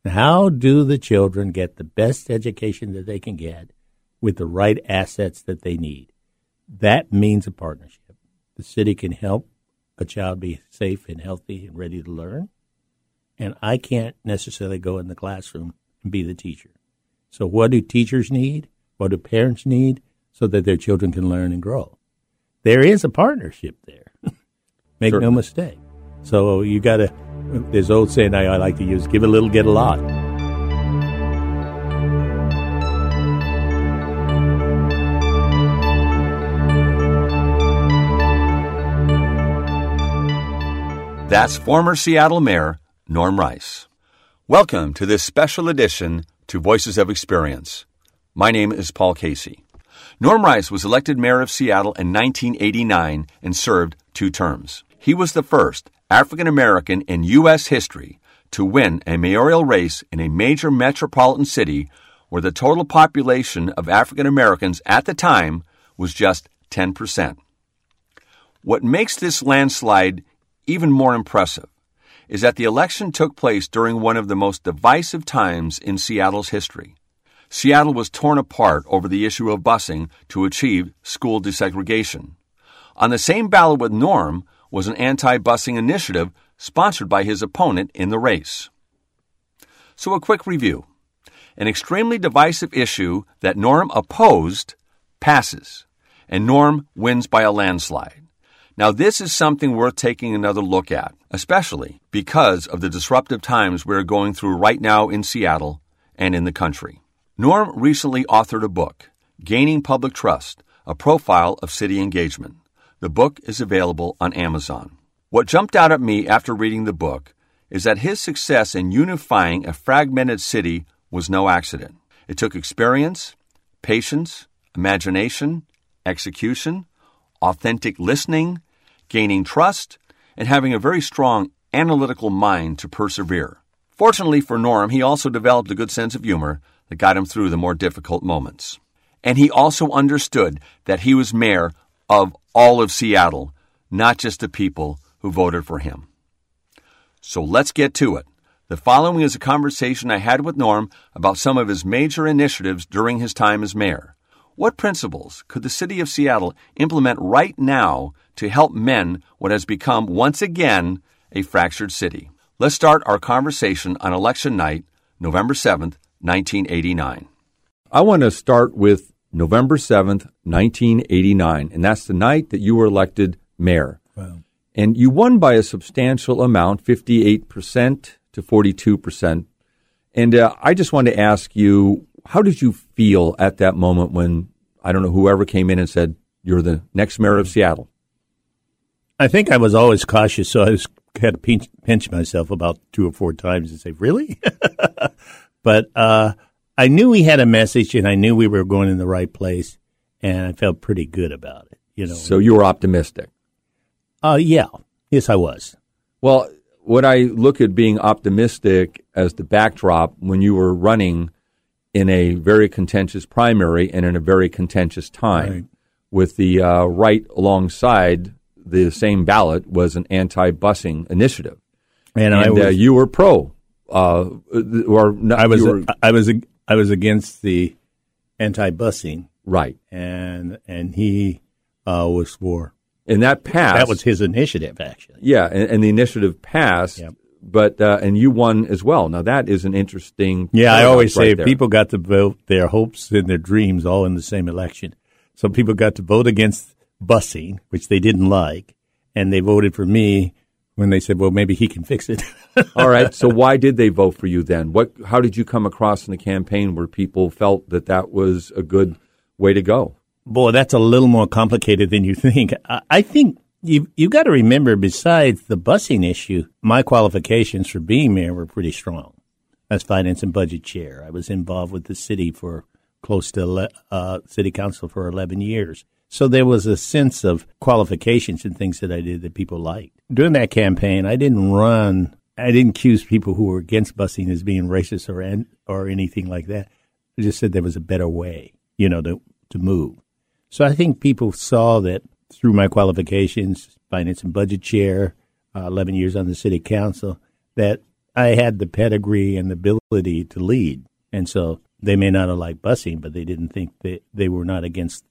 How do the children get the best education that they can get with the right assets that they need? That means a partnership. The city can help a child be safe and healthy and ready to learn, and I can't necessarily go in the classroom and be the teacher. So what do teachers need? What do parents need so that their children can learn and grow? There is a partnership there. Make no mistake. So you got to, there's old saying I like to use, give a little, get a lot. That's former Seattle Mayor Norm Rice. Welcome to this special edition to Voices of Experience. My name is Paul Casey. Norm Rice was elected mayor of Seattle in 1989 and served 2 terms. He was the first African-American in U.S. history to win a mayoral race in a major metropolitan city where the total population of African-Americans at the time was just 10%. What makes this landslide even more impressive is that the election took place during one of the most divisive times in Seattle's history. Seattle was torn apart over the issue of busing to achieve school desegregation. On the same ballot with Norm was an anti-busing initiative sponsored by his opponent in the race. So a quick review. An extremely divisive issue that Norm opposed passes, and Norm wins by a landslide. Now, this is something worth taking another look at, especially because of the disruptive times we're going through right now in Seattle and in the country. Norm recently authored a book, Gaining Public Trust, a profile of city engagement. The book is available on Amazon. What jumped out at me after reading the book is that his success in unifying a fragmented city was no accident. It took experience, patience, imagination, execution, authentic listening, gaining trust, and having a very strong analytical mind to persevere. Fortunately for Norm, he also developed a good sense of humor that got him through the more difficult moments. And he also understood that he was mayor of all of Seattle, not just the people who voted for him. So let's get to it. The following is a conversation I had with Norm about some of his major initiatives during his time as mayor. What principles could the city of Seattle implement right now to help mend what has become, once again, a fractured city? Let's start our conversation on election night, November 7th, 1989. I want to start with November 7th, 1989, and that's the night that you were elected mayor. Wow. And you won by a substantial amount, 58% to 42%. And I just wanted to ask you, how did you feel at that moment when, I don't know, whoever came in and said, you're the next mayor of Seattle? I think I was always cautious, so I had to pinch myself about 2 or 4 times and say, really? But I knew we had a message, and I knew we were going in the right place, and I felt pretty good about it. You know. So you were optimistic? Yeah. Yes, I was. Well, what I look at being optimistic as the backdrop when you were running in a very contentious primary and in a very contentious time, right, with the right alongside the same ballot was an anti-busing initiative, and you were pro, or not, I was against the anti-busing, right, and he was for, and that passed. That was his initiative, actually. Yeah, and the initiative passed. Yep. But and you won as well. Now that is an interesting. Yeah, I always say people got to vote their hopes and their dreams all in the same election. Some people got to vote against busing, which they didn't like, and they voted for me when they said, "Well, maybe he can fix it." All right. So why did they vote for you then? How did you come across in the campaign where people felt that that was a good way to go? Boy, that's a little more complicated than you think. I think. You got to remember, besides the busing issue, my qualifications for being mayor were pretty strong. I was finance and budget chair. I was involved with the city for close to city council for 11 years. So there was a sense of qualifications and things that I did that people liked. During that campaign, I didn't accuse people who were against busing as being racist or anything like that. I just said there was a better way, to move. So I think people saw that through my qualifications, finance and budget chair, 11 years on the city council, that I had the pedigree and the ability to lead. And so they may not have liked busing, but they didn't think they were not against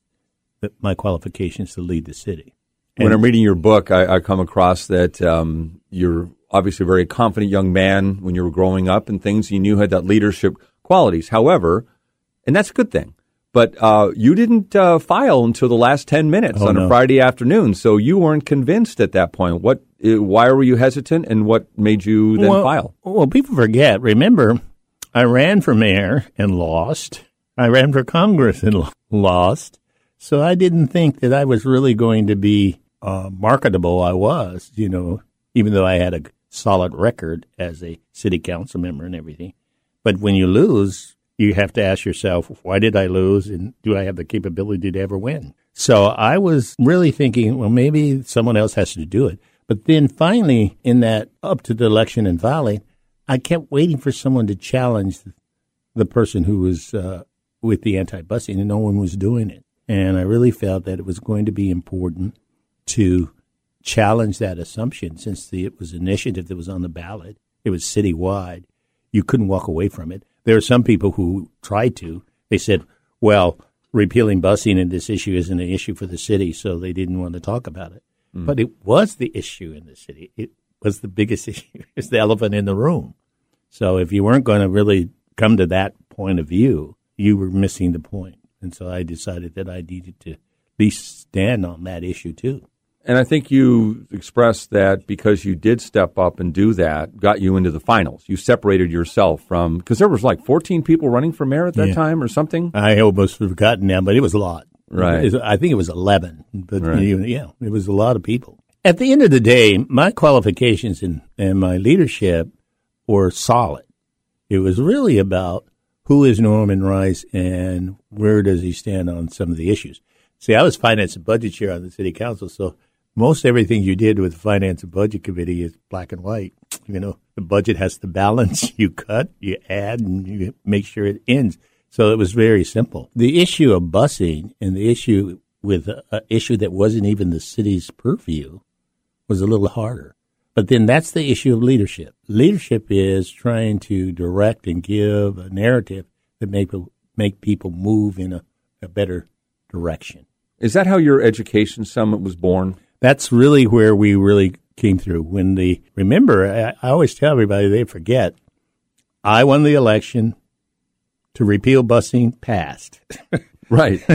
my qualifications to lead the city. And when I'm reading your book, I come across that you're obviously a very confident young man when you were growing up and things. You knew had that leadership qualities. However, and that's a good thing, but you didn't file until the last 10 minutes on a Friday afternoon, so you weren't convinced at that point. Why were you hesitant, and what made you then file? Well, people forget. Remember, I ran for mayor and lost. I ran for Congress and lost. So I didn't think that I was really going to be marketable. I was, even though I had a solid record as a city council member and everything. But when you lose, you have to ask yourself, why did I lose, and do I have the capability to ever win? So I was really thinking, well, maybe someone else has to do it. But then finally, in that up to the election and filing, I kept waiting for someone to challenge the person who was with the anti-busing, and no one was doing it. And I really felt that it was going to be important to challenge that assumption, since it was an initiative that was on the ballot. It was citywide. You couldn't walk away from it. There are some people who tried to. They said, well, repealing busing in this issue isn't an issue for the city, so they didn't want to talk about it. But it was the issue in the city. It was the biggest issue. It's the elephant in the room. So if you weren't going to really come to that point of view, you were missing the point. And so I decided that I needed to at least stand on that issue too. And I think you expressed that because you did step up and do that, got you into the finals. You separated yourself from, because there was like 14 people running for mayor at that time or something. I almost forgotten now, but it was a lot. Right. I think it was 11, but it was a lot of people. At the end of the day, my qualifications and my leadership were solid. It was really about who is Norman Rice and where does he stand on some of the issues. See, I was finance and budget chair on the city council, so most everything you did with the finance and budget committee is black and white. The budget has to balance. You cut, you add, and you make sure it ends. So it was very simple. The issue of busing and the issue with an issue that wasn't even the city's purview was a little harder. But then that's the issue of leadership. Leadership is trying to direct and give a narrative that make people move in a better direction. Is that how your education summit was born? That's really where we really came through. Remember, I always tell everybody, they forget, I won the election to repeal busing, passed. Right.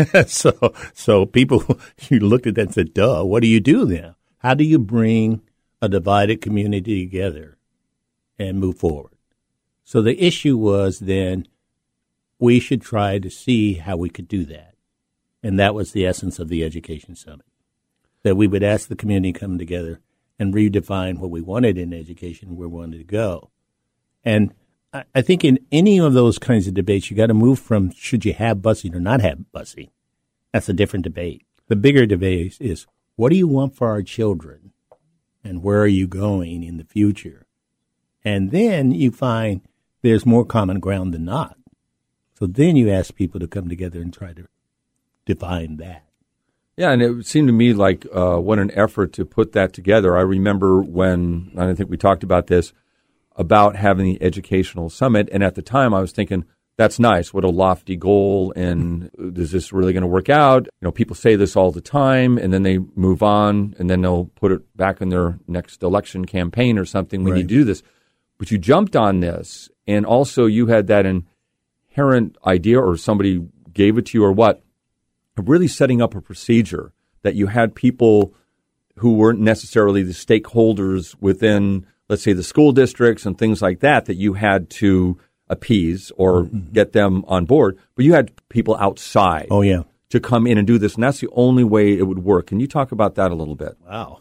So people, you looked at that and said, duh, what do you do then? How do you bring a divided community together and move forward? So the issue was then we should try to see how we could do that. And that was the essence of the Education Summit, that we would ask the community to come together and redefine what we wanted in education, where we wanted to go. And I think in any of those kinds of debates, you got to move from should you have busing or not have busing. That's a different debate. The bigger debate is what do you want for our children and where are you going in the future? And then you find there's more common ground than not. So then you ask people to come together and try to define that. Yeah, and it seemed to me like what an effort to put that together. I remember when, and I think we talked about this, about having the educational summit, and at the time I was thinking, that's nice, what a lofty goal, and is this really going to work out? People say this all the time, and then they move on, and then they'll put it back in their next election campaign or something. We need to do this. But you jumped on this, and also you had that inherent idea, or somebody gave it to you, or what, of really setting up a procedure that you had people who weren't necessarily the stakeholders within, let's say, the school districts and things like that, that you had to appease or get them on board, but you had people outside to come in and do this, and that's the only way it would work. Can you talk about that a little bit? Wow.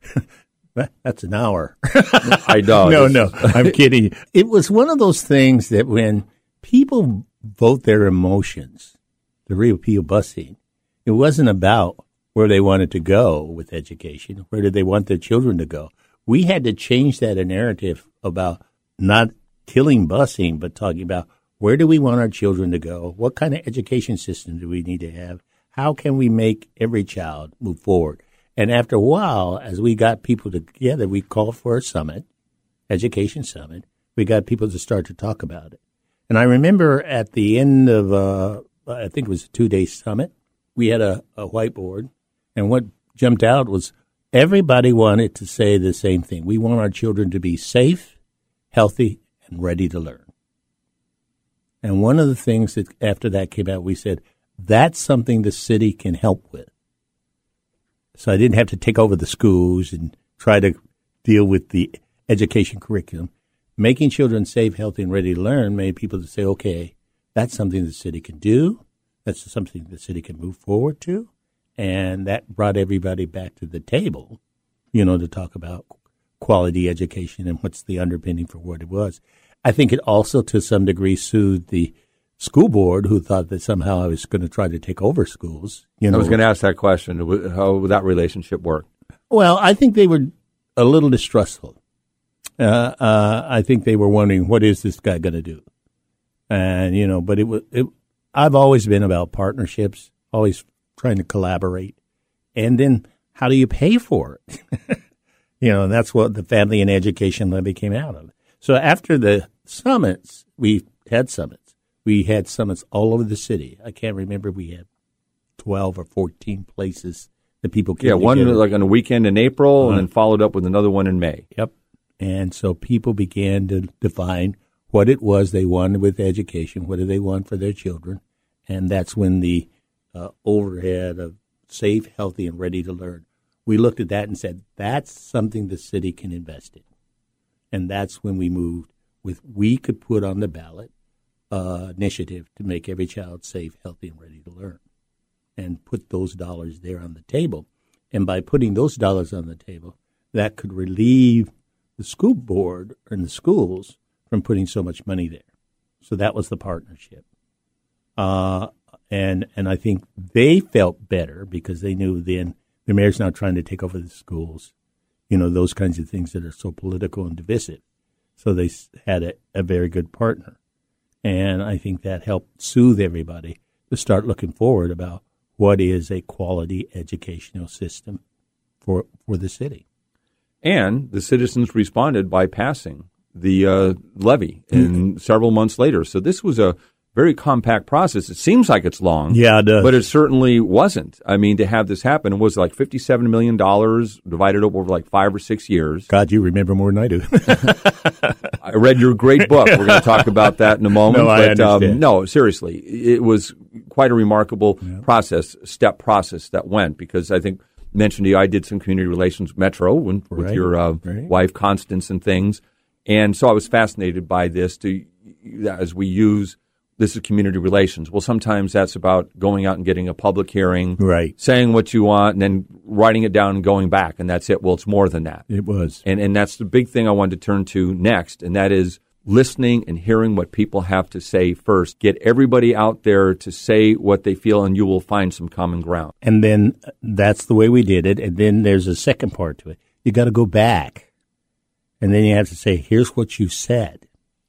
That's an hour. I know. No, I'm kidding. It was one of those things that when people vote their emotions, the repeal busing, it wasn't about where they wanted to go with education. Where did they want their children to go? We had to change that narrative about not killing busing, but talking about where do we want our children to go? What kind of education system do we need to have? How can we make every child move forward? And after a while, as we got people together, we called for a summit, education summit, we got people to start to talk about it. And I remember at the end of, I think it was a 2-day summit, we had a whiteboard, and what jumped out was everybody wanted to say the same thing. We want our children to be safe, healthy, and ready to learn. And one of the things that after that came out, we said, that's something the city can help with. So I didn't have to take over the schools and try to deal with the education curriculum. Making children safe, healthy, and ready to learn made people to say, okay, that's something the city can do. That's something the city can move forward to. And that brought everybody back to the table, to talk about quality education and what's the underpinning for what it was. I think it also, to some degree, soothed the school board, who thought that somehow I was going to try to take over schools. I was going to ask that question. How would that relationship work? Well, I think they were a little distrustful. I think they were wondering, what is this guy going to do? And, but I've always been about partnerships, always trying to collaborate. And then how do you pay for it? And that's what the Family and Education Levy came out of. So after the summits, we had summits. We had summits all over the city. I can't remember. We had 12 or 14 places that people came together. One like on a weekend in April and then followed up with another one in May. Yep. And so people began to define what it was they wanted with education, what do they want for their children. And that's when the overhead of safe, healthy, and ready to learn. We looked at that and said, that's something the city can invest in. And that's when we moved with, we could put on the ballot initiative to make every child safe, healthy, and ready to learn, and put those dollars there on the table. And by putting those dollars on the table, that could relieve the school board and the schools from putting so much money there. So that was the partnership. And I think they felt better because they knew then the mayor's not trying to take over the schools, those kinds of things that are so political and divisive. So they had a very good partner. And I think that helped soothe everybody to start looking forward about what is a quality educational system for the city. And the citizens responded by passing the levy several months later. So this was a very compact process. It seems like it's long, yeah, it does. But it certainly wasn't. I mean, to have this happen, it was like $57 million divided over like 5 or 6 years. God, you remember more than I do. I read your great book. We're going to talk about that in a moment. No, I understand. No, seriously, it was quite a remarkable step process that went, because I think, mentioned to you, I did some community relations Metro with your wife, Constance, and things. And so I was fascinated by this as we use. This is community relations. Well, sometimes that's about going out and getting a public hearing, saying what you want, and then writing it down and going back, and that's it. Well, it's more than that. It was. And that's the big thing I wanted to turn to next, and that is listening and hearing what people have to say first. Get everybody out there to say what they feel, and you will find some common ground. And then that's the way we did it. And then there's a second part to it. You got to go back, and then you have to say, here's what you said.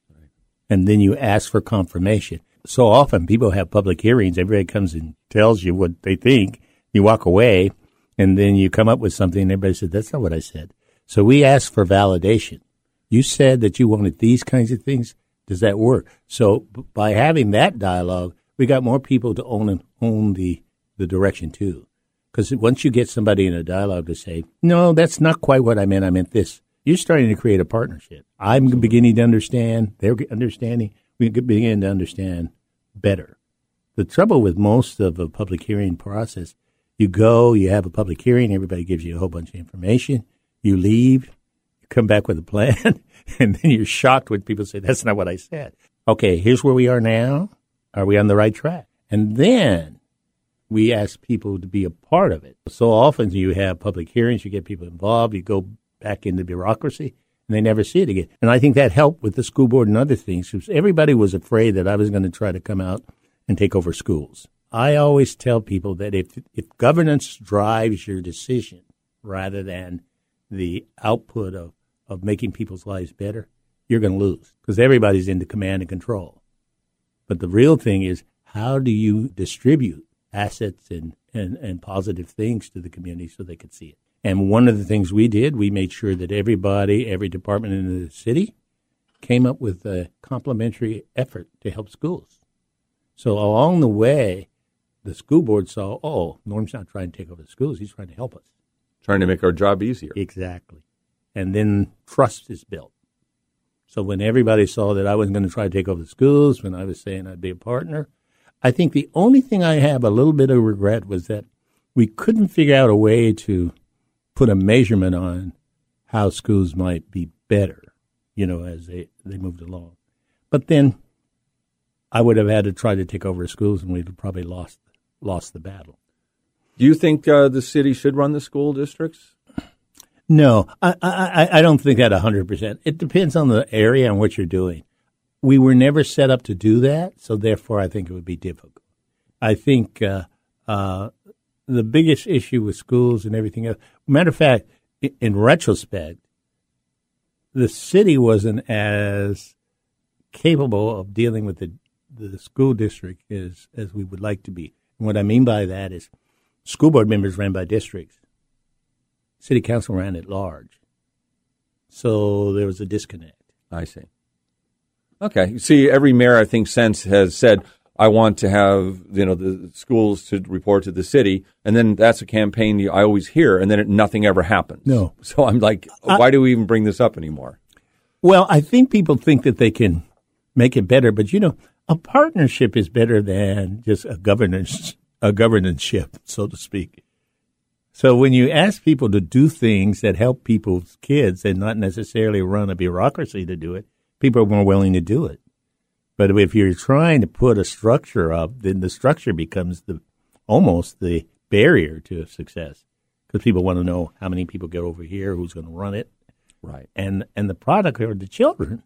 And then you ask for confirmation. So often people have public hearings. Everybody comes and tells you what they think. You walk away, and then you come up with something, and everybody says, that's not what I said. So we ask for validation. You said that you wanted these kinds of things. Does that work? So by having that dialogue, we got more people to own the direction too. Because once you get somebody in a dialogue to say, no, that's not quite what I meant this, you're starting to create a partnership. I'm beginning to understand. They're understanding. We begin to understand better. The trouble with most of a public hearing process, you go, you have a public hearing, everybody gives you a whole bunch of information, you leave, you come back with a plan, and then you're shocked when people say, that's not what I said. Okay, here's where we are now. Are we on the right track? And then we ask people to be a part of it. So often you have public hearings, you get people involved, you go back into bureaucracy, and they never see it again. And I think that helped with the school board and other things, because everybody was afraid that I was going to try to come out and take over schools. I always tell people that if governance drives your decision rather than the output of making people's lives better, you're going to lose, because everybody's into command and control. But the real thing is, how do you distribute assets and positive things to the community so they could see it? And one of the things we did, we made sure that everybody, every department in the city came up with a complementary effort to help schools. So along the way, the school board saw, oh, Norm's not trying to take over the schools. He's trying to help us. Trying to make our job easier. Exactly. And then trust is built. So when everybody saw that I wasn't going to try to take over the schools, when I was saying I'd be a partner, I think the only thing I have a little bit of regret was that we couldn't figure out a way to put a measurement on how schools might be better, as they moved along. But then I would have had to try to take over the schools, and we'd have probably lost the battle. Do you think the city should run the school districts? No, I don't think that 100%. It depends on the area and what you're doing. We were never set up to do that, so therefore I think it would be difficult. I think the biggest issue with schools and everything else, matter of fact, in retrospect, the city wasn't as capable of dealing with the school district as we would like to be. And what I mean by that is school board members ran by districts. City council ran at large. So there was a disconnect. I see. Okay. You see, every mayor, I think, since has said, I want to have, the schools to report to the city. And then that's a campaign I always hear, and then nothing ever happens. No. So I'm like, why do we even bring this up anymore? Well, I think people think that they can make it better. But, a partnership is better than just a governance-ship, so to speak. So when you ask people to do things that help people's kids and not necessarily run a bureaucracy to do it, people are more willing to do it. But if you're trying to put a structure up, then the structure becomes almost the barrier to success, because people want to know how many people get over here, who's going to run it. Right. And the product are the children.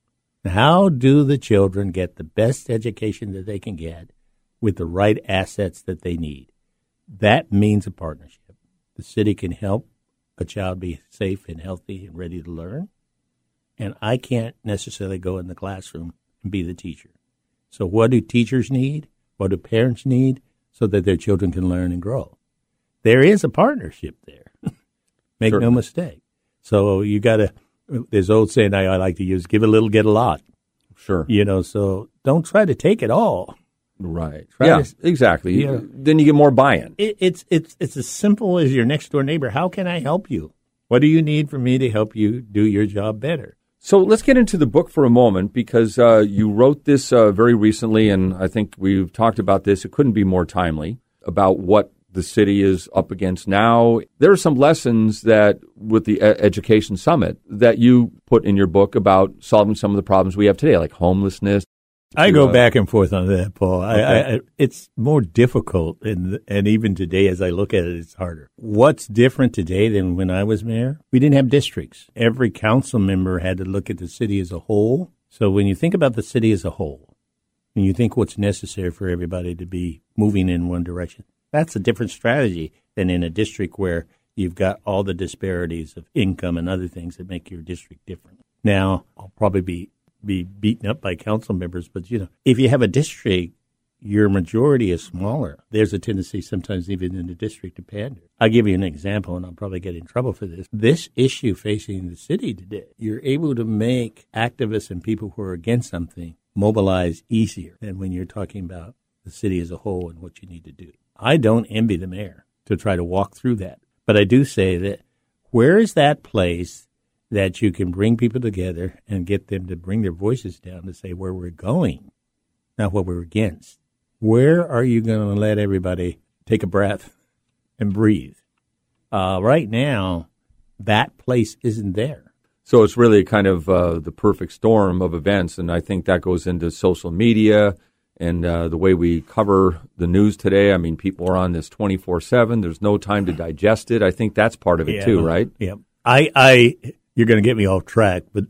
How do the children get the best education that they can get with the right assets that they need? That means a partnership. The city can help a child be safe and healthy and ready to learn. And I can't necessarily go in the classroom and be the teacher. So what do teachers need? What do parents need so that their children can learn and grow? There is a partnership there. Make no mistake. So you got to, there's old saying I like to use, give a little, get a lot. Sure. So don't try to take it all. Right. Exactly. Then you get more buy-in. It's as simple as your next door neighbor. How can I help you? What do you need from me to help you do your job better? So let's get into the book for a moment, because you wrote this very recently, and I think we've talked about this. It couldn't be more timely about what the city is up against now. There are some lessons that with the Education Summit that you put in your book about solving some of the problems we have today, like homelessness. I go back and forth on that, Paul. Okay. It's more difficult, and even today, as I look at it, it's harder. What's different today than when I was mayor? We didn't have districts. Every council member had to look at the city as a whole. So when you think about the city as a whole, and you think what's necessary for everybody to be moving in one direction, that's a different strategy than in a district where you've got all the disparities of income and other things that make your district different. Now, I'll probably be beaten up by council members, but if you have a district, your majority is smaller. There's a tendency sometimes even in the district to pander. I'll give you an example, and I'll probably get in trouble for this. This issue facing the city today, you're able to make activists and people who are against something mobilize easier than when you're talking about the city as a whole and what you need to do. I don't envy the mayor to try to walk through that, but I do say that where is that place that you can bring people together and get them to bring their voices down to say where we're going, not what we're against. Where are you going to let everybody take a breath and breathe? Right now, that place isn't there. So it's really kind of the perfect storm of events, and I think that goes into social media and the way we cover the news today. I mean, people are on this 24/7. There's no time to digest it. I think that's part of it too, right? Yeah. You're going to get me off track, but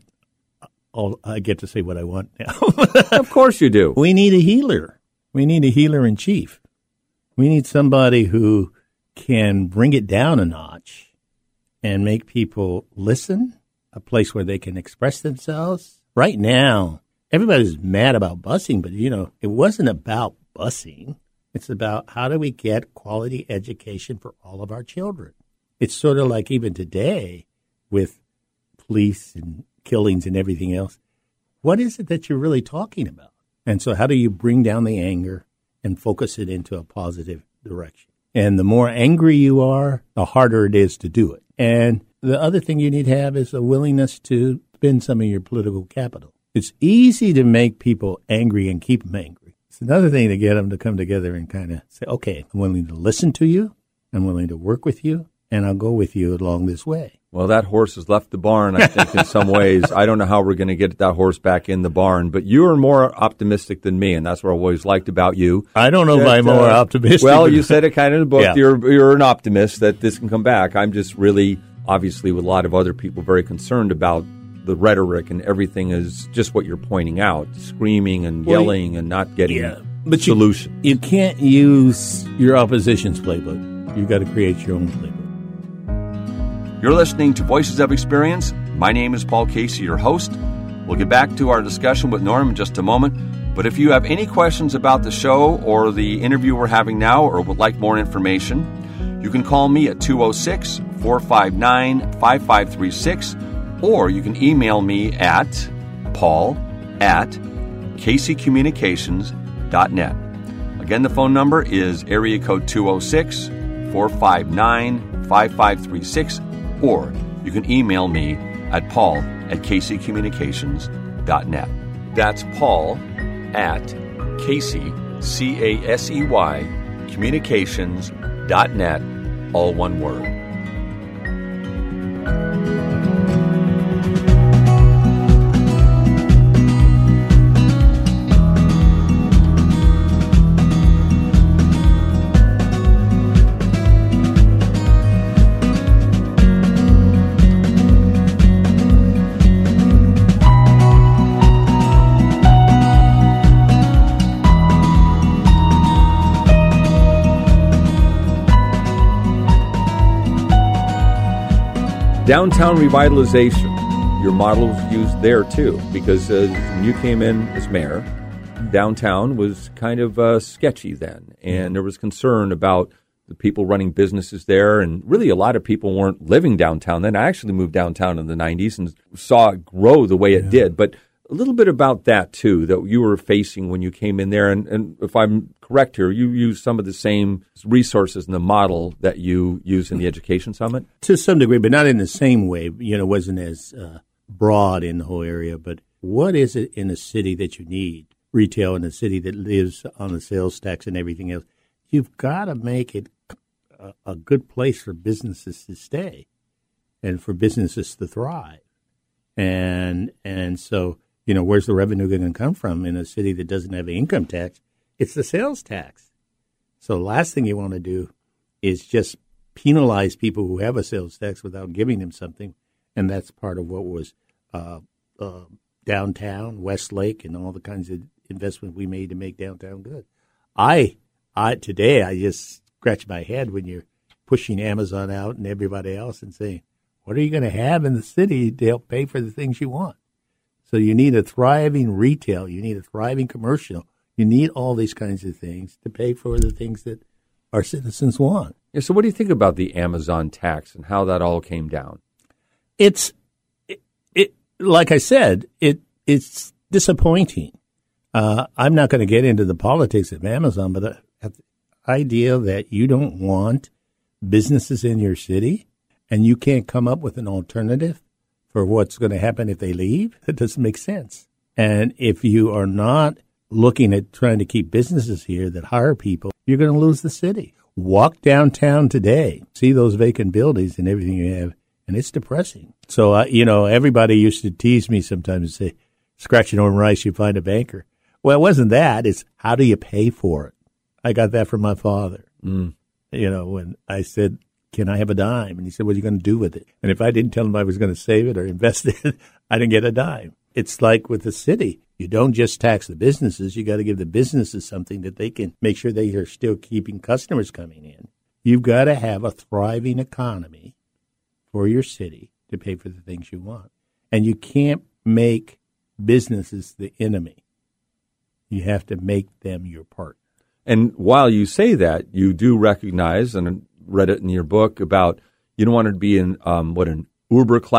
I get to say what I want now. Of course you do. We need a healer. We need a healer in chief. We need somebody who can bring it down a notch and make people listen, a place where they can express themselves. Right now, everybody's mad about busing, but, it wasn't about busing. It's about how do we get quality education for all of our children. It's sort of like even today with police and killings and everything else, what is it that you're really talking about? And so how do you bring down the anger and focus it into a positive direction? And the more angry you are, the harder it is to do it. And the other thing you need to have is a willingness to spend some of your political capital. It's easy to make people angry and keep them angry. It's another thing to get them to come together and kind of say, okay, I'm willing to listen to you, I'm willing to work with you, and I'll go with you along this way. Well, that horse has left the barn, I think, in some ways. I don't know how we're going to get that horse back in the barn, but you are more optimistic than me, and that's what I always liked about you. I don't know if I'm more optimistic. Well, you said it kind of in the book. Yeah. You're an optimist that this can come back. I'm just really, obviously, with a lot of other people, very concerned about the rhetoric, and everything is just what you're pointing out, screaming and yelling and not getting solutions. You can't use your opposition's playbook. You've got to create your own playbook. You're listening to Voices of Experience. My name is Paul Casey, your host. We'll get back to our discussion with Norm in just a moment. But if you have any questions about the show or the interview we're having now, or would like more information, you can call me at 206-459-5536, or you can email me at paul@caseycommunications.net. Again, the phone number is area code 206-459-5536, or you can email me at paul@caseycommunications.net. That's paul@casey, C-A-S-E-Y, communications.net, all one word. Downtown revitalization, your model was used there too, because when you came in as mayor, downtown was kind of sketchy then, and there was concern about the people running businesses there, and really a lot of people weren't living downtown then. I actually moved downtown in the 90s and saw it grow the way it did, but a little bit about that too, that you were facing when you came in there, and if I'm correct here, you use some of the same resources in the model that you use in the Education Summit? To some degree, but not in the same way. It wasn't as broad in the whole area. But what is it in a city that you need? Retail in a city that lives on the sales tax and everything else. You've got to make it a good place for businesses to stay and for businesses to thrive. And so, where's the revenue going to come from in a city that doesn't have an income tax? It's the sales tax. So the last thing you want to do is just penalize people who have a sales tax without giving them something. And that's part of what was downtown, Westlake, and all the kinds of investment we made to make downtown good. Today, I just scratch my head when you're pushing Amazon out and everybody else and saying, what are you going to have in the city to help pay for the things you want? So you need a thriving retail. You need a thriving commercial. You need all these kinds of things to pay for the things that our citizens want. Yeah, so what do you think about the Amazon tax and how that all came down? It's like I said, it's disappointing. I'm not going to get into the politics of Amazon, but the idea that you don't want businesses in your city and you can't come up with an alternative for what's going to happen if they leave, that doesn't make sense. And if you are not looking at trying to keep businesses here that hire people, you're going to lose the city. Walk downtown today, see those vacant buildings and everything you have, and it's depressing. So, everybody used to tease me sometimes and say, scratch your own rice, you find a banker. Well, it wasn't that. It's how do you pay for it? I got that from my father. When I said, can I have a dime? And he said, what are you going to do with it? And if I didn't tell him I was going to save it or invest it, I didn't get a dime. It's like with the city. You don't just tax the businesses. You got to give the businesses something that they can make sure they are still keeping customers coming in. You've got to have a thriving economy for your city to pay for the things you want. And you can't make businesses the enemy. You have to make them your partner. And while you say that, you do recognize, and I read it in your book, about you don't want to be in an Uber class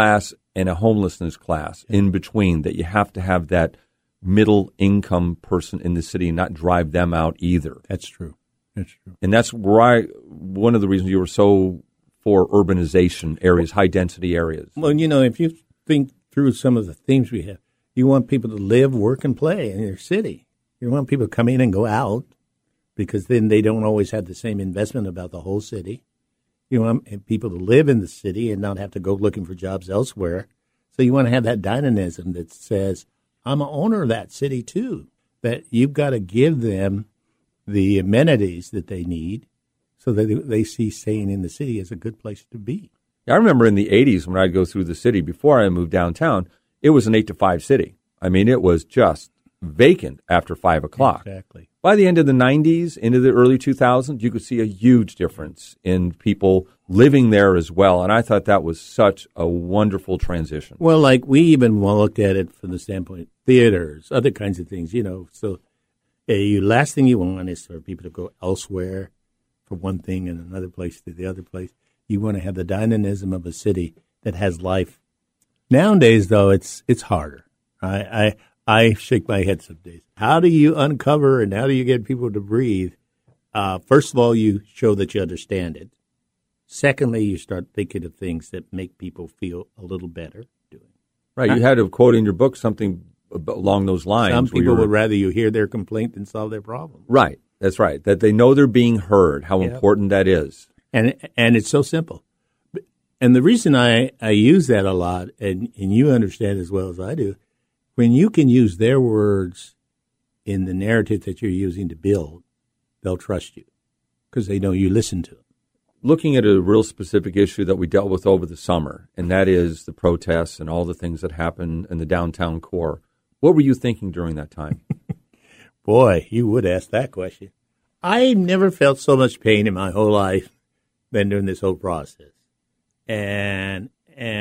and a homelessness class in between, that you have to have that middle income person in the city and not drive them out either. That's true. That's true. And that's why one of the reasons you were so for urbanization areas, high density areas. Well, if you think through some of the themes we have, you want people to live, work, and play in their city. You want people to come in and go out, because then they don't always have the same investment about the whole city. You want people to live in the city and not have to go looking for jobs elsewhere. So you want to have that dynamism that says, I'm an owner of that city too, that you've got to give them the amenities that they need so that they see staying in the city as a good place to be. I remember in the 80s when I'd go through the city before I moved downtown, it was an 8 to 5 city. I mean, it was just vacant after 5 o'clock. Exactly. By the end of the 90s, into the early 2000s, you could see a huge difference in people living there as well. And I thought that was such a wonderful transition. Well, like we even looked at it from the standpoint of theaters, other kinds of things, So the last thing you want is for people to go elsewhere for one thing and another place to the other place. You want to have the dynamism of a city that has life. Nowadays, though, it's harder. I shake my head some days. How do you uncover and how do you get people to breathe? First of all, you show that you understand it. Secondly, you start thinking of things that make people feel a little better doing. Right. You had a quote in your book, something along those lines. Some people would rather you hear their complaint than solve their problem. Right. That's right. That they know they're being heard, how important that is. And it's so simple. And the reason I use that a lot, and you understand as well as I do, when you can use their words in the narrative that you're using to build, they'll trust you because they know you listen to them. Looking at a real specific issue that we dealt with over the summer, and that is the protests and all the things that happened in the downtown core, what were you thinking during that time? Boy, you would ask that question. I never felt so much pain in my whole life than during this whole process. And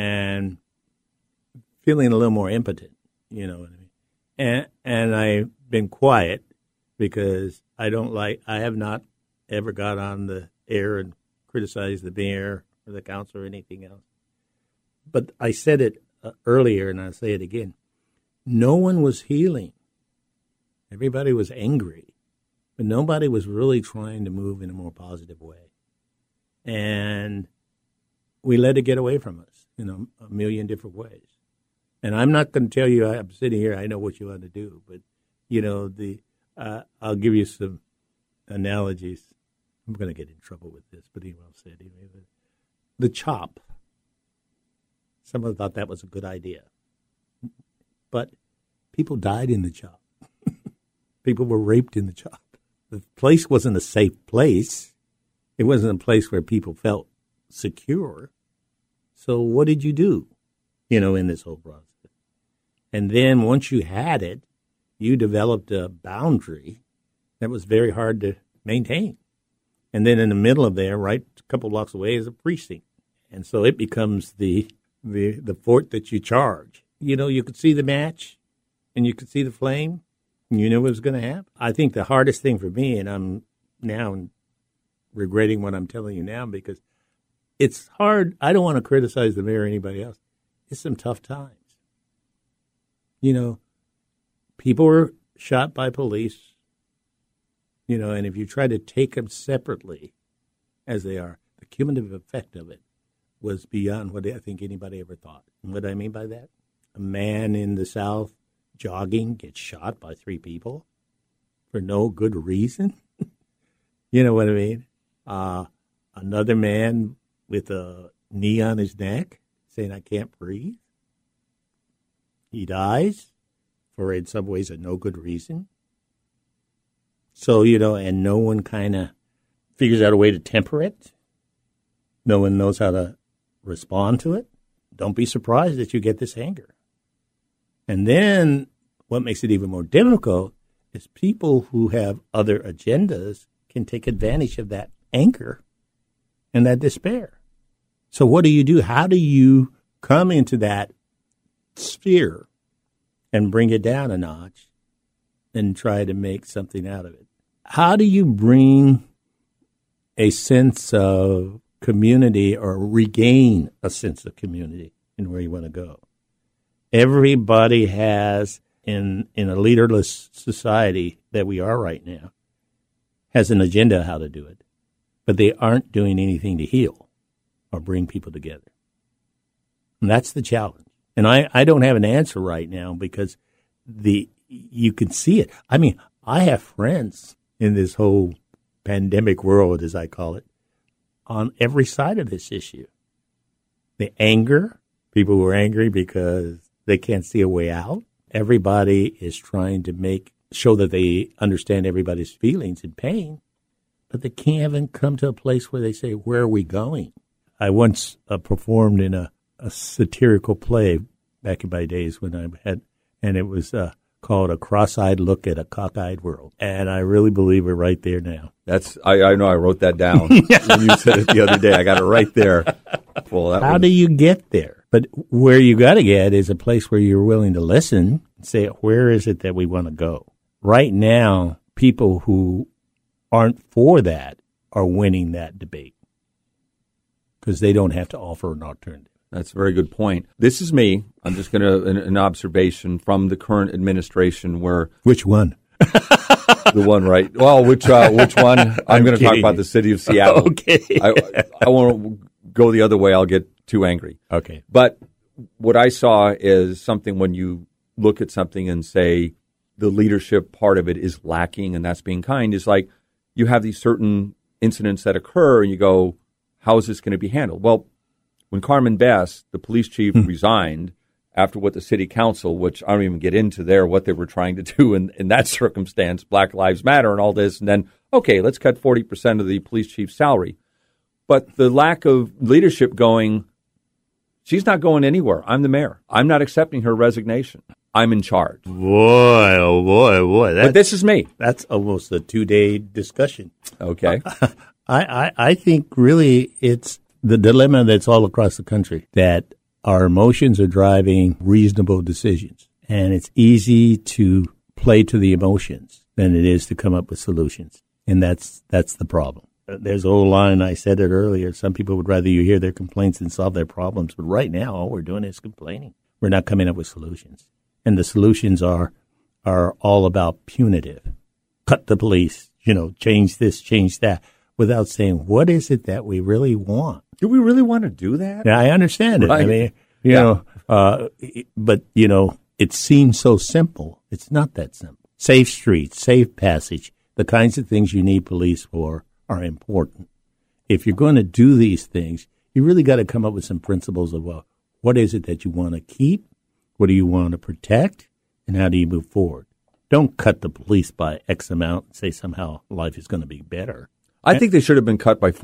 feeling a little more impotent, you know what I mean? And I've been quiet because I have not ever got on the air and criticized the mayor or the council or anything else. But I said it earlier and I'll say it again. No one was healing. Everybody was angry, but nobody was really trying to move in a more positive way. And we let it get away from us in a million different ways. And I'm not going to tell you I'm sitting here, I know what you want to do, but, I'll give you some analogies. I'm going to get in trouble with this, but anyway, I'll say it anyway. The chop. Someone thought that was a good idea. But people died in the chop. People were raped in the chop. The place wasn't a safe place. It wasn't a place where people felt secure. So what did you do, in this whole process? And then once you had it, you developed a boundary that was very hard to maintain. And then in the middle of there, right a couple blocks away, is a precinct. And so it becomes the fort that you charge. You could see the match and you could see the flame and you knew what was going to happen. I think the hardest thing for me, and I'm now regretting what I'm telling you now because it's hard. I don't want to criticize the mayor or anybody else. It's some tough times. People were shot by police, and if you try to take them separately as they are, the cumulative effect of it was beyond what I think anybody ever thought. And what I mean by that? A man in the South jogging gets shot by 3 people for no good reason. You know what I mean? Another man with a knee on his neck saying, I can't breathe. He dies for, in some ways, a no good reason. So, and no one kind of figures out a way to temper it. No one knows how to respond to it. Don't be surprised that you get this anger. And then what makes it even more difficult is people who have other agendas can take advantage of that anger and that despair. So what do you do? How do you come into that sphere and bring it down a notch and try to make something out of it? How do you bring a sense of community or regain a sense of community and where you want to go. Everybody has, in a leaderless society that we are right now, has an agenda how to do it, but they aren't doing anything to heal or bring people together. And that's the challenge. And I don't have an answer right now because you can see it. I mean, I have friends in this whole pandemic world, as I call it, on every side of this issue. The anger, people who are angry because they can't see a way out. Everybody is trying to show that they understand everybody's feelings and pain, but they can't even come to a place where they say, where are we going? I once performed in a satirical play back in my days when and it was called A Cross-Eyed Look at a Cockeyed World. And I really believe we're right there now. I know I wrote that down when you said it the other day. I got it right there. Well, How do you get there? But where you got to get is a place where you're willing to listen and say, where is it that we want to go? Right now, people who aren't for that are winning that debate because they don't have to offer an alternative. That's a very good point. This is me. I'm just going to an observation from the current administration where which one? The one, right? Well, which one? I'm going to talk about the city of Seattle. Okay. I won't go the other way. I'll get too angry. Okay. But what I saw is something when you look at something and say the leadership part of it is lacking, and that's being kind, is like you have these certain incidents that occur, and you go, how is this going to be handled? Well, when Carmen Best, the police chief, resigned after what the city council, which I don't even get into there, what they were trying to do in that circumstance, Black Lives Matter and all this, and then, okay, let's cut 40% of the police chief's salary. But the lack of leadership going, she's not going anywhere. I'm the mayor. I'm not accepting her resignation. I'm in charge. Boy, oh boy. But this is me. That's almost a 2-day discussion. Okay. I think really it's the dilemma that's all across the country, that our emotions are driving reasonable decisions. And it's easy to play to the emotions than it is to come up with solutions. And that's the problem. There's an old line, I said it earlier, some people would rather you hear their complaints than solve their problems. But right now, all we're doing is complaining. We're not coming up with solutions. And the solutions are all about punitive. Cut the police, change this, change that, without saying, what is it that we really want? Do we really want to do that? Yeah, I understand it. Right. I mean, but it seems so simple. It's not that simple. Safe streets, safe passage, the kinds of things you need police for are important. If you're going to do these things, you really got to come up with some principles of, what is it that you want to keep? What do you want to protect? And how do you move forward? Don't cut the police by X amount and say somehow life is going to be better. I think they should have been cut by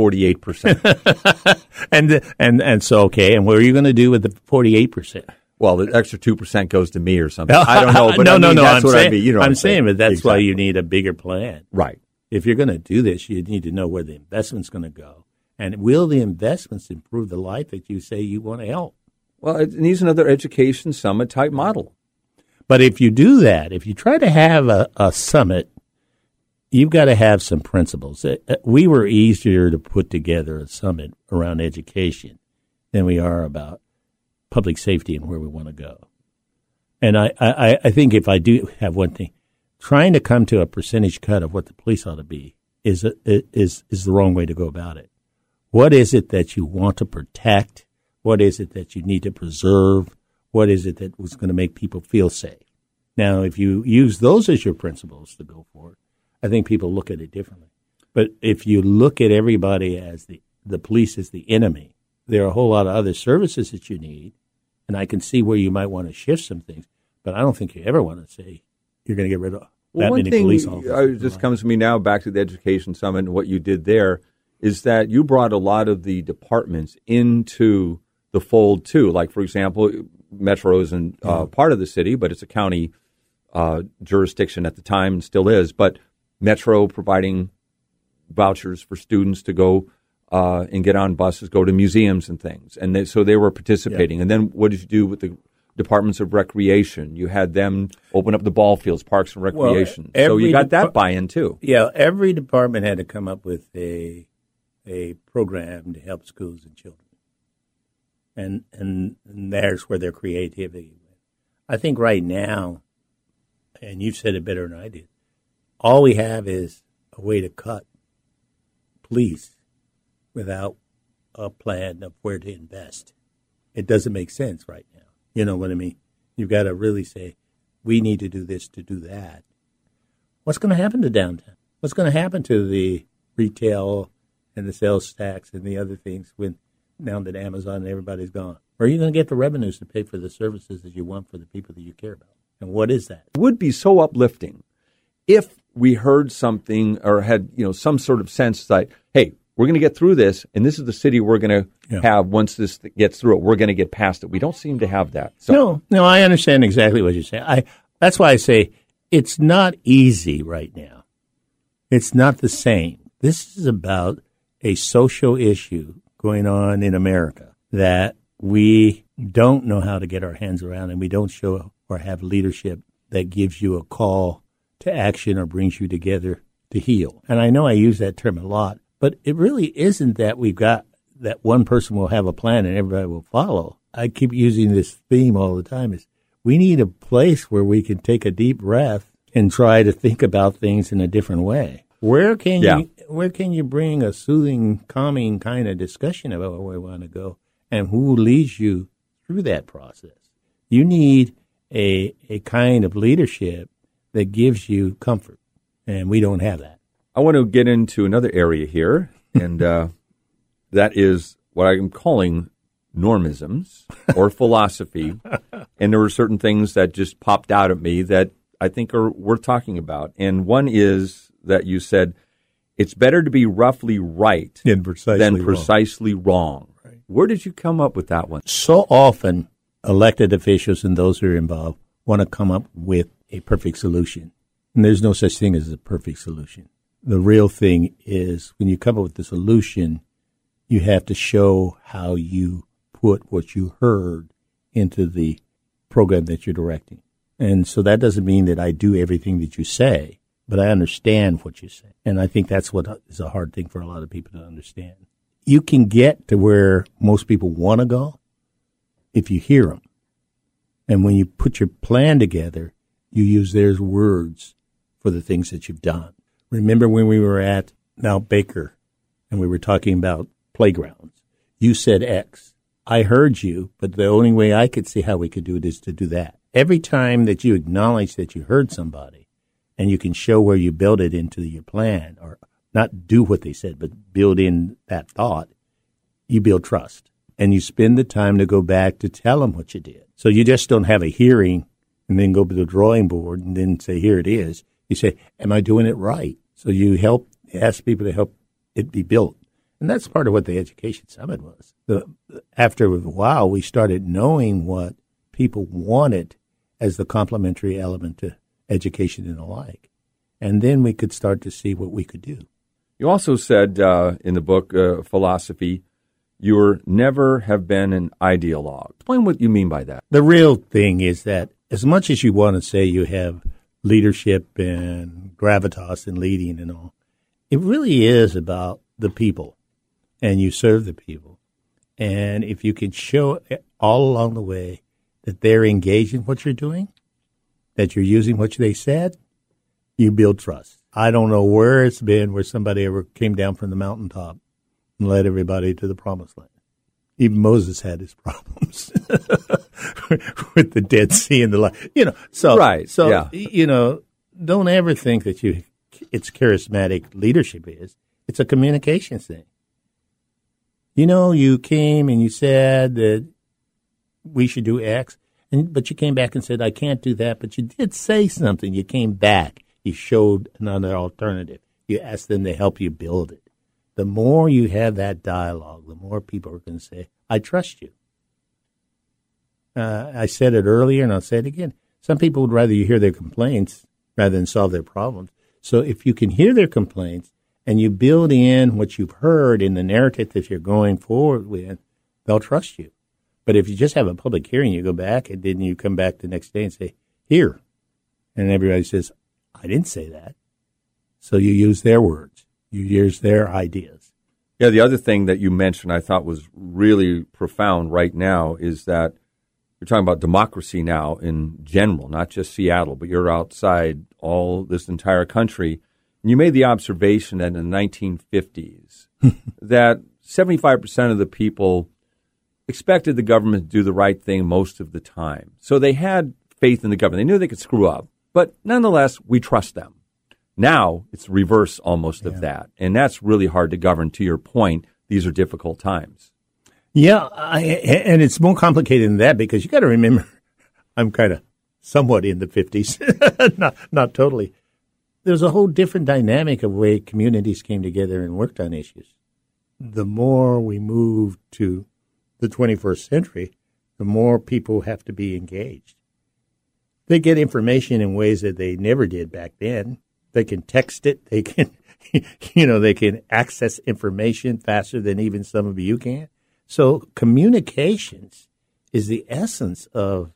48%. and so, okay, and what are you going to do with the 48%? Well, the extra 2% goes to me or something. I don't know, but no, that's what I mean. I'm saying, but that's exactly. why you need a bigger plan. Right. If you're going to do this, you need to know where the investment's going to go. And will the investments improve the life that you say you want to help? Well, it needs another education summit type model. But if you do that, if you try to have a summit, you've got to have some principles. We were easier to put together a summit around education than we are about public safety and where we want to go. And I think if I do have one thing, trying to come to a percentage cut of what the police ought to be is the wrong way to go about it. What is it that you want to protect? What is it that you need to preserve? What is it that was going to make people feel safe? Now, if you use those as your principles to go forward, I think people look at it differently. But if you look at everybody as the police as the enemy, there are a whole lot of other services that you need, and I can see where you might want to shift some things, but I don't think you ever want to say you're going to get rid of that many police officers. One thing just comes to me now, back to the Education Summit and what you did there, is that you brought a lot of the departments into the fold, too. Like, for example, Metro isn't part of the city, but it's a county jurisdiction at the time and still is, but Metro providing vouchers for students to go and get on buses, go to museums and things. And so they were participating. Yeah. And then what did you do with the departments of recreation? You had them open up the ball fields, parks and recreation. Well, so you got that buy-in, too. Yeah, every department had to come up with a program to help schools and children. and there's where their creativity went. I think right now, and you've said it better than I did, all we have is a way to cut police without a plan of where to invest. It doesn't make sense right now. You know what I mean? You've got to really say, we need to do this to do that. What's going to happen to downtown? What's going to happen to the retail and the sales tax and the other things when now that Amazon and everybody's gone? Where are you going to get the revenues to pay for the services that you want for the people that you care about? And what is that? It would be so uplifting if we heard something or had, some sort of sense that, hey, we're going to get through this, and this is the city we're going to have once this gets through it. We're going to get past it. We don't seem to have that. So. No, I understand exactly what you're saying. That's why I say it's not easy right now. It's not the same. This is about a social issue going on in America that we don't know how to get our hands around, and we don't show or have leadership that gives you a call to action or brings you together to heal. And I know I use that term a lot, but it really isn't that we've got that one person will have a plan and everybody will follow. I keep using this theme all the time is we need a place where we can take a deep breath and try to think about things in a different way. Where can you bring a soothing, calming kind of discussion about where we want to go and who leads you through that process? You need a kind of leadership that gives you comfort, and we don't have that. I want to get into another area here, and that is what I'm calling normisms or philosophy. And there were certain things that just popped out at me that I think are worth talking about. And one is that you said it's better to be roughly right than precisely wrong. Right. Where did you come up with that one? So often, elected officials and those who are involved want to come up with a perfect solution. And there's no such thing as a perfect solution. The real thing is when you come up with the solution, you have to show how you put what you heard into the program that you're directing. And so that doesn't mean that I do everything that you say, but I understand what you say. And I think that's what is a hard thing for a lot of people to understand. You can get to where most people want to go if you hear them. And when you put your plan together, you use their words for the things that you've done. Remember when we were at Mount Baker and we were talking about playgrounds? You said X. I heard you, but the only way I could see how we could do it is to do that. Every time that you acknowledge that you heard somebody and you can show where you built it into your plan, or not do what they said, but build in that thought, you build trust. And you spend the time to go back to tell them what you did. So you just don't have a hearing and then go to the drawing board and then say, here it is. You say, am I doing it right? So you ask people to help it be built. And that's part of what the Education Summit was. After a while, we started knowing what people wanted as the complementary element to education and the like. And then we could start to see what we could do. You also said in the book, Philosophy, you never have been an ideologue. Explain what you mean by that. The real thing is that as much as you want to say you have leadership and gravitas and leading and all, it really is about the people, and you serve the people. And if you can show all along the way that they're engaged in what you're doing, that you're using what they said, you build trust. I don't know where it's been where somebody ever came down from the mountaintop and led everybody to the promised land. Even Moses had his problems with the Dead Sea and the like. Don't ever think that it's charismatic leadership is. It's a communications thing. You came and you said that we should do X, but you came back and said, I can't do that, but you did say something. You came back. You showed another alternative. You asked them to help you build it. The more you have that dialogue, the more people are going to say, I trust you. I said it earlier, and I'll say it again. Some people would rather you hear their complaints rather than solve their problems. So if you can hear their complaints and you build in what you've heard in the narrative that you're going forward with, they'll trust you. But if you just have a public hearing, you go back, and then you come back the next day and say, here. And everybody says, I didn't say that. So you use their words. You use their ideas. Yeah, the other thing that you mentioned I thought was really profound right now is that you're talking about democracy now in general, not just Seattle, but you're outside all this entire country. And you made the observation that in the 1950s that 75% of the people expected the government to do the right thing most of the time. So they had faith in the government. They knew they could screw up, but nonetheless, we trust them. Now it's reverse almost of that, and that's really hard to govern. To your point, these are difficult times. Yeah, and it's more complicated than that because you got to remember, I'm kind of somewhat in the 50s, not totally. There's a whole different dynamic of way communities came together and worked on issues. The more we move to the 21st century, the more people have to be engaged. They get information in ways that they never did back then. They can text it. They can, they can access information faster than even some of you can. So communications is the essence of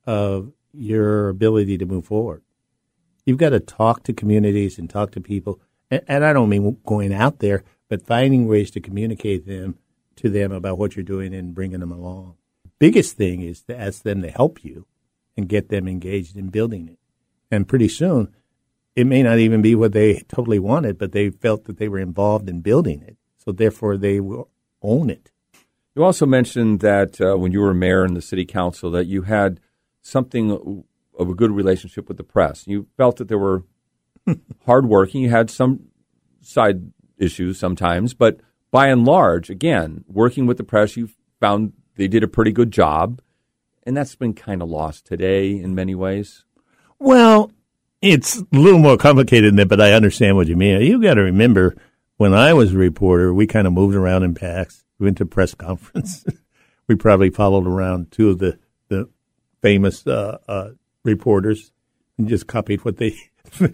your ability to move forward. You've got to talk to communities and talk to people. And I don't mean going out there, but finding ways to communicate to them about what you're doing and bringing them along. Biggest thing is to ask them to help you and get them engaged in building it. And pretty soon, it may not even be what they totally wanted, but they felt that they were involved in building it. So therefore, they will own it. You also mentioned that when you were mayor and the city council that you had something of a good relationship with the press. You felt that they were hardworking. You had some side issues sometimes, but by and large, again, working with the press, you found they did a pretty good job, and that's been kind of lost today in many ways. Well, it's a little more complicated than that, but I understand what you mean. You got to remember, when I was a reporter, we kind of moved around in packs. We went to press conference. We probably followed around two of the famous reporters and just copied what they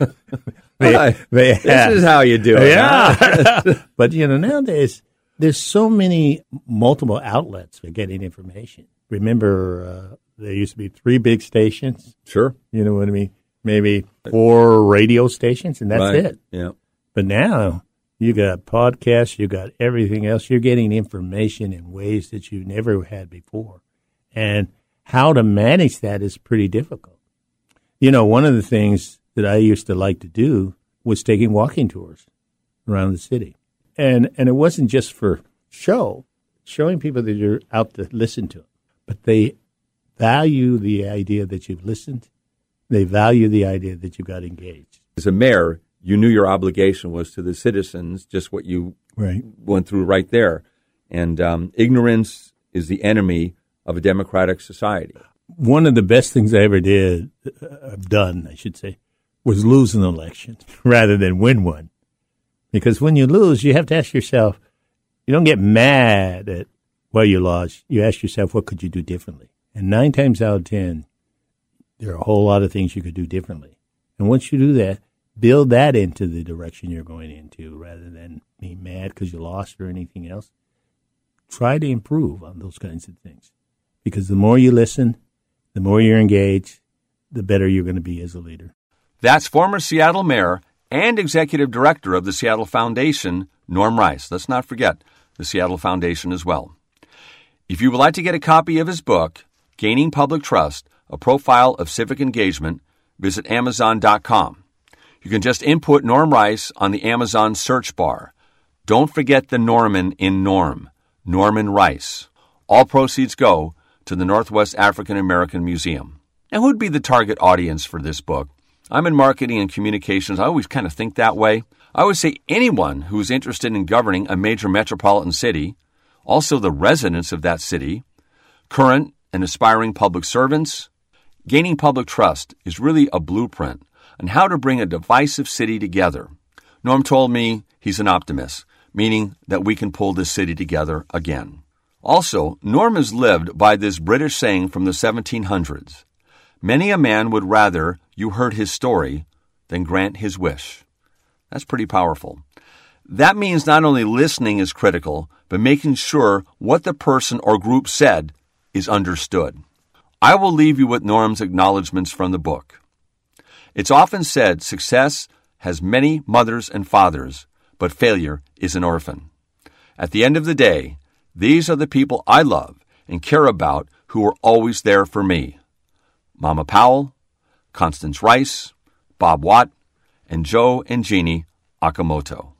had. This is how you do it. Yeah. Huh? But, nowadays, there's so many multiple outlets for getting information. Remember, there used to be 3 big stations. Sure. You know what I mean? Maybe 4 radio stations, and that's right. it. Yeah. But now you got podcasts, you got everything else. You're getting information in ways that you never had before. And how to manage that is pretty difficult. One of the things that I used to like to do was taking walking tours around the city. And it wasn't just for showing people that you're out to listen to them, but they value the idea that you've listened. They value the idea that you got engaged. As a mayor, you knew your obligation was to the citizens, just what you went through right there. And ignorance is the enemy of a democratic society. One of the best things I ever done, was lose an election rather than win one. Because when you lose, you have to ask yourself, you don't get mad at why you lost. You ask yourself, what could you do differently? And 9 times out of 10, there are a whole lot of things you could do differently. And once you do that, build that into the direction you're going into rather than being mad because you lost or anything else. Try to improve on those kinds of things. Because the more you listen, the more you're engaged, the better you're going to be as a leader. That's former Seattle Mayor and Executive Director of the Seattle Foundation, Norm Rice. Let's not forget the Seattle Foundation as well. If you would like to get a copy of his book, Gaining Public Trust, A Profile of Civic Engagement, visit Amazon.com. You can just input Norm Rice on the Amazon search bar. Don't forget the Norman in Norm, Norman Rice. All proceeds go to the Northwest African American Museum. Now, who'd be the target audience for this book? I'm in marketing and communications. I always kind of think that way. I would say anyone who's interested in governing a major metropolitan city, also the residents of that city, current and aspiring public servants. Gaining Public Trust is really a blueprint on how to bring a divisive city together. Norm told me he's an optimist, meaning that we can pull this city together again. Also, Norm has lived by this British saying from the 1700s, "Many a man would rather you heard his story than grant his wish." That's pretty powerful. That means not only listening is critical, but making sure what the person or group said is understood. I will leave you with Norm's acknowledgments from the book. It's often said success has many mothers and fathers, but failure is an orphan. At the end of the day, these are the people I love and care about who are always there for me. Mama Powell, Constance Rice, Bob Watt, and Joe and Jeannie Akamoto.